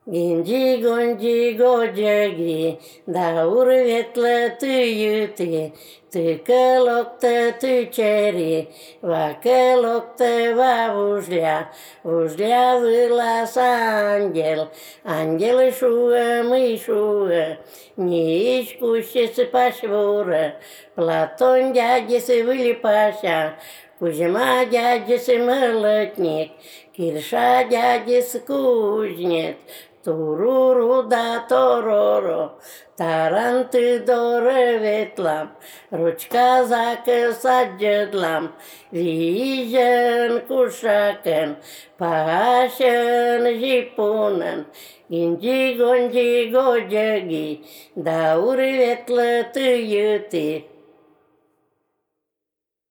Ginci gonci gocagi, da urvetla tu yuti, tu kalokta tu чери, va kalokta va vужля вылаз ангел, ангел шуа мы шуа, не искусец пашвура, Платон дядисы вылипаша, Кузьма дядисы молотник, Кирша дядис кузнец, Туруру да тороро, таранты дореветлам, ручка закасаджедлам, вижен кушакен, пашен жипунен, гинджи гонджи годжаги, да уреветла ты юти.